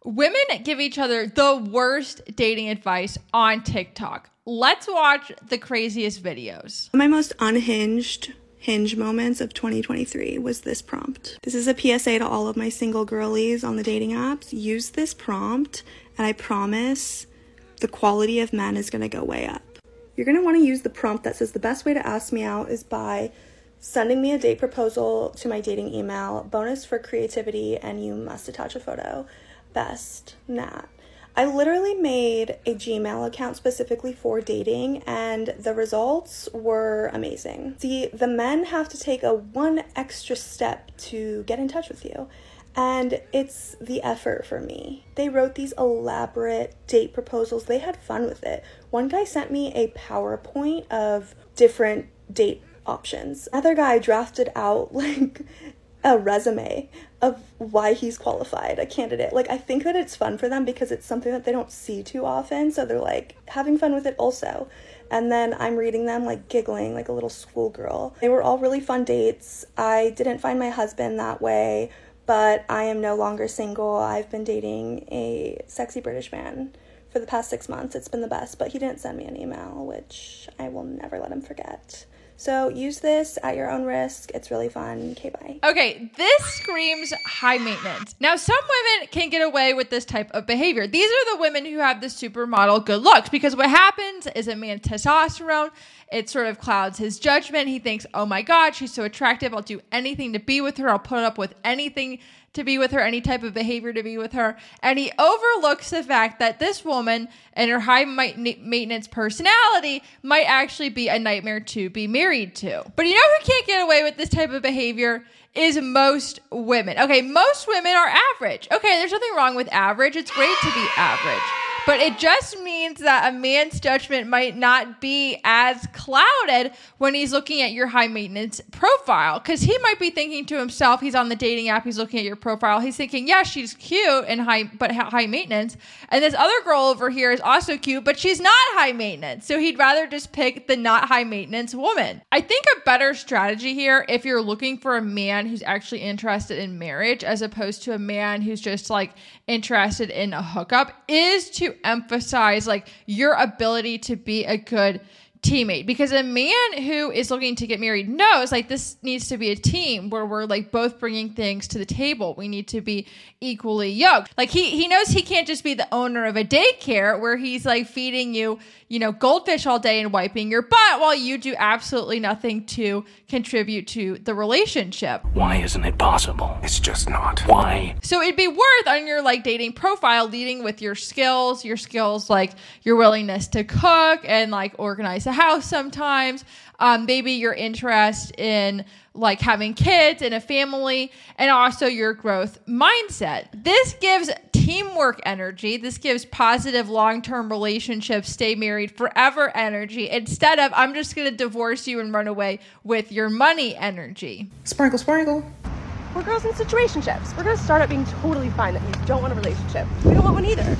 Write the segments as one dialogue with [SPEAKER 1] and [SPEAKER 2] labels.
[SPEAKER 1] Women give each other the worst dating advice on TikTok. Let's watch the craziest videos.
[SPEAKER 2] My most unhinged hinge moments of 2023 was this prompt. This is a PSA to all of my single girlies on the dating apps. Use this prompt, and I promise the quality of men is going to go way up. You're going to want to use the prompt that says the best way to ask me out is by sending me a date proposal to my dating email, bonus for creativity, and you must attach a photo. Best, Nat. I literally made a Gmail account specifically for dating, and the results were amazing. See, the men have to take one extra step to get in touch with you, and it's the effort for me. They wrote these elaborate date proposals. They had fun with it. One guy sent me a PowerPoint of different date options. Another guy drafted out like a resume of why he's qualified, a candidate. Like, I think that it's fun for them because it's something that they don't see too often, so they're like having fun with it also. And then I'm reading them like giggling like a little schoolgirl. They were all really fun dates. I didn't find my husband that way, but I am no longer single. I've been dating a sexy British man for the past 6 months. It's been the best, but he didn't send me an email, which I will never let him forget. So use this at your own risk. It's really fun. Okay, bye.
[SPEAKER 1] Okay, this screams high maintenance. Now, some women can get away with this type of behavior. These are the women who have the supermodel good looks, because what happens is a man's testosterone, it sort of clouds his judgment. He thinks, oh my God, she's so attractive. I'll do anything to be with her. I'll put up with anything to be with her, any type of behavior to be with her. And he overlooks the fact that this woman and her high maintenance personality might actually be a nightmare to be married to. But you know who can't get away with this type of behavior? Is most women. Okay, most women are average. Okay, there's nothing wrong with average. It's great to be average. But it just means that a man's judgment might not be as clouded when he's looking at your high maintenance profile. Because he might be thinking to himself, he's on the dating app, he's looking at your profile, he's thinking, yeah, she's cute and high maintenance. And this other girl over here is also cute, but she's not high maintenance. So he'd rather just pick the not high maintenance woman. I think a better strategy here, if you're looking for a man who's actually interested in marriage, as opposed to a man who's just like interested in a hookup, is to emphasize like your ability to be a good teammate. Because a man who is looking to get married knows like this needs to be a team where we're like both bringing things to the table. We need to be equally yoked. Like he knows he can't just be the owner of a daycare where he's like feeding you, goldfish all day and wiping your butt while you do absolutely nothing to contribute to the relationship.
[SPEAKER 3] Why isn't it possible? It's just not. Why?
[SPEAKER 1] So it'd be worth on your like dating profile leading with your skills like your willingness to cook and like organize the house sometimes. Maybe your interest in like having kids and a family, and also your growth mindset. This gives teamwork energy. This gives positive long-term relationships, stay married forever energy, instead of I'm just going to divorce you and run away with your money energy.
[SPEAKER 4] Sprinkle, sprinkle.
[SPEAKER 5] We're girls in situationships. We're going to start out being totally fine that you don't want a relationship. We don't want one either.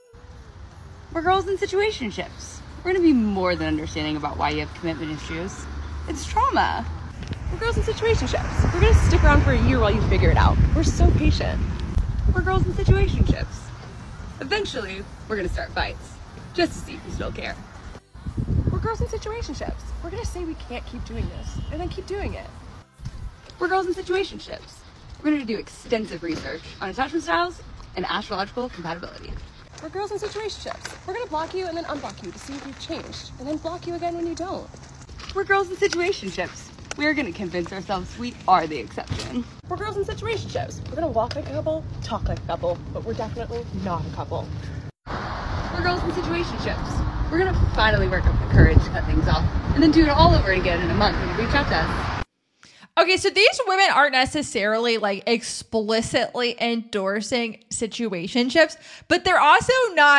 [SPEAKER 6] We're girls in situationships. We're going to be more than understanding about why you have commitment issues. It's trauma.
[SPEAKER 5] We're girls in situationships. We're going to stick around for a year while you figure it out. We're so patient.
[SPEAKER 6] We're girls in situationships. Eventually, we're going to start fights, just to see if you still care.
[SPEAKER 5] We're girls in situationships. We're going to say we can't keep doing this, and then keep doing it.
[SPEAKER 6] We're girls in situationships. We're going to do extensive research on attachment styles and astrological compatibility.
[SPEAKER 5] We're girls in situationships. We're going to block you and then unblock you to see if you've changed, and then block you again when you don't.
[SPEAKER 6] We're girls in situationships. We're going to convince ourselves we are the exception.
[SPEAKER 5] We're girls in situationships. We're going to walk like a couple, talk like a couple, but we're definitely not a couple.
[SPEAKER 6] We're girls in situationships. We're going to finally work up the courage to cut things off, and then do it all over again in a month when you reach out to us.
[SPEAKER 1] Okay, so these women aren't necessarily like explicitly endorsing situationships, but they're also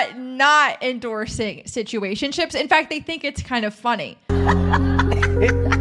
[SPEAKER 1] not endorsing situationships. In fact, they think it's kind of funny.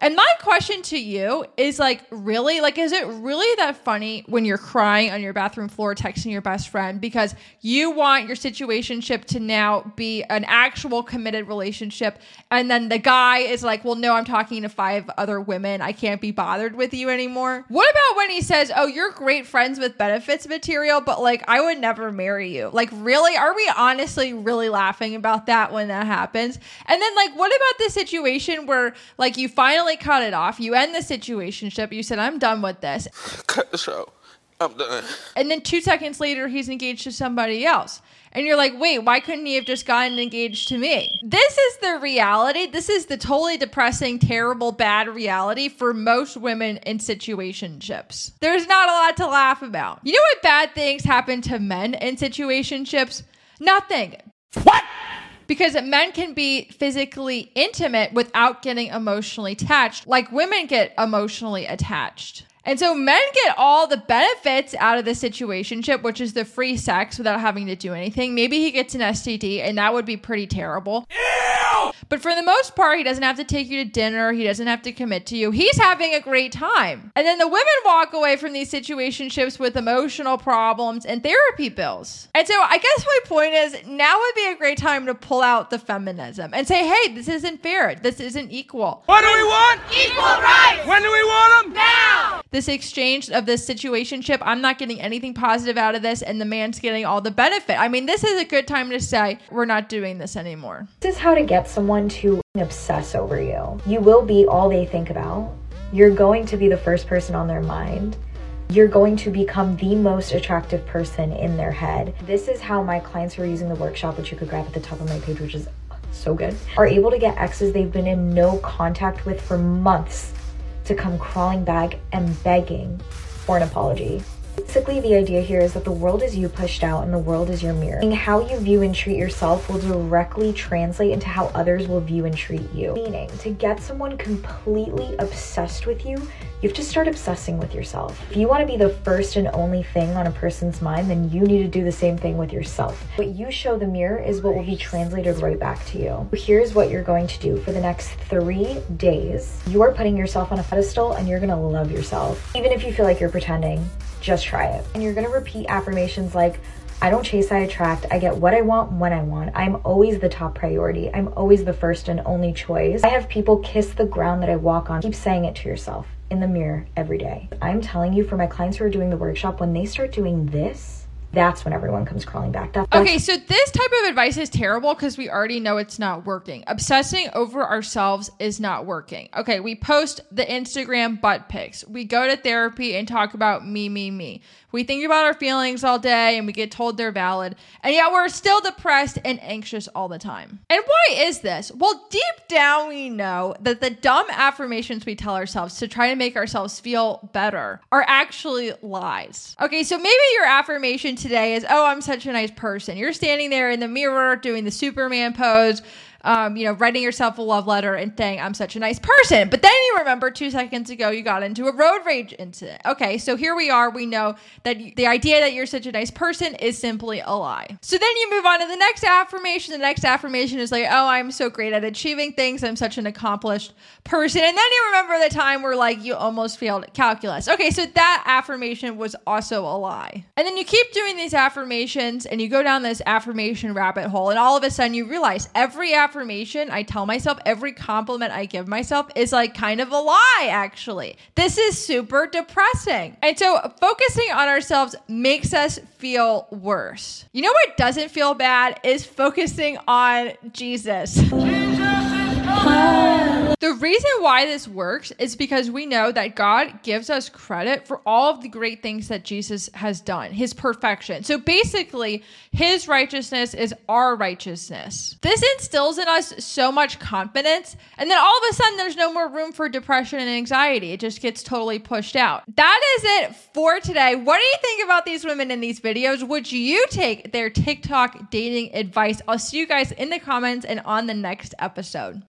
[SPEAKER 1] And my question to you is like, really? Like, is it really that funny when you're crying on your bathroom floor, texting your best friend because you want your situationship to now be an actual committed relationship? And then the guy is like, well, no, I'm talking to 5 other women. I can't be bothered with you anymore. What about when he says, oh, you're great friends with benefits material, but like, I would never marry you? Like, really? Are we honestly really laughing about that when that happens? And then like, what about the situation where like you finally cut it off, you end the situationship, you said, I'm done with this.
[SPEAKER 4] Cut the show. I'm done.
[SPEAKER 1] And then 2 seconds later, he's engaged to somebody else. And you're like, wait, why couldn't he have just gotten engaged to me? This is the reality. This is the totally depressing, terrible, bad reality for most women in situationships. There's not a lot to laugh about. You know what bad things happen to men in situationships? Nothing.
[SPEAKER 3] What?
[SPEAKER 1] Because men can be physically intimate without getting emotionally attached, like women get emotionally attached. And so men get all the benefits out of the situationship, which is the free sex without having to do anything. Maybe he gets an STD, and that would be pretty terrible. Ew! But for the most part, he doesn't have to take you to dinner. He doesn't have to commit to you. He's having a great time. And then the women walk away from these situationships with emotional problems and therapy bills. And so I guess my point is now would be a great time to pull out the feminism and say, hey, this isn't fair. This isn't equal.
[SPEAKER 7] What do we want? Equal rights! When do we want them? Now!
[SPEAKER 1] This exchange of this situationship, I'm not getting anything positive out of this, and the man's getting all the benefit. I mean, this is a good time to say, we're not doing this anymore.
[SPEAKER 8] This is how to get someone to obsess over you. You will be all they think about. You're going to be the first person on their mind. You're going to become the most attractive person in their head. This is how my clients who are using the workshop, which you could grab at the top of my page, which is so good, are able to get exes they've been in no contact with for months to come crawling back and begging for an apology. Basically, the idea here is that the world is you pushed out and the world is your mirror. And how you view and treat yourself will directly translate into how others will view and treat you. Meaning, to get someone completely obsessed with you, you have to start obsessing with yourself. If you want to be the first and only thing on a person's mind, then you need to do the same thing with yourself. What you show the mirror is what will be translated right back to you. Here's what you're going to do for the next 3 days. You are putting yourself on a pedestal and you're going to love yourself. Even if you feel like you're pretending, just try it. And you're going to repeat affirmations like, I don't chase, I attract. I get what I want when I want. I'm always the top priority. I'm always the first and only choice. I have people kiss the ground that I walk on. Keep saying it to yourself in the mirror every day. I'm telling you, for my clients who are doing the workshop, when they start doing this, that's when everyone comes crawling back.
[SPEAKER 1] Okay, so this type of advice is terrible because we already know it's not working. Obsessing over ourselves is not working. Okay, we post the Instagram butt pics. We go to therapy and talk about me. We think about our feelings all day and we get told they're valid. And yet we're still depressed and anxious all the time. And why is this? Well, deep down we know that the dumb affirmations we tell ourselves to try to make ourselves feel better are actually lies. Okay, so maybe your affirmation today is, oh, I'm such a nice person. You're standing there in the mirror doing the Superman pose, writing yourself a love letter and saying, I'm such a nice person. But then you remember 2 seconds ago, you got into a road rage incident. Okay, so here we are. We know that the idea that you're such a nice person is simply a lie. So then you move on to the next affirmation. The next affirmation is like, oh, I'm so great at achieving things. I'm such an accomplished person. And then you remember the time where like you almost failed calculus. Okay, so that affirmation was also a lie. And then you keep doing these affirmations and you go down this affirmation rabbit hole. And all of a sudden you realize every affirmation I tell myself, every compliment I give myself is like kind of a lie, actually. This is super depressing. And so focusing on ourselves makes us feel worse. You know what doesn't feel bad is focusing on Jesus. The reason why this works is because we know that God gives us credit for all of the great things that Jesus has done, his perfection. So basically, his righteousness is our righteousness. This instills in us so much confidence, and then all of a sudden, there's no more room for depression and anxiety. It just gets totally pushed out. That is it for today. What do you think about these women in these videos? Would you take their TikTok dating advice? I'll see you guys in the comments and on the next episode.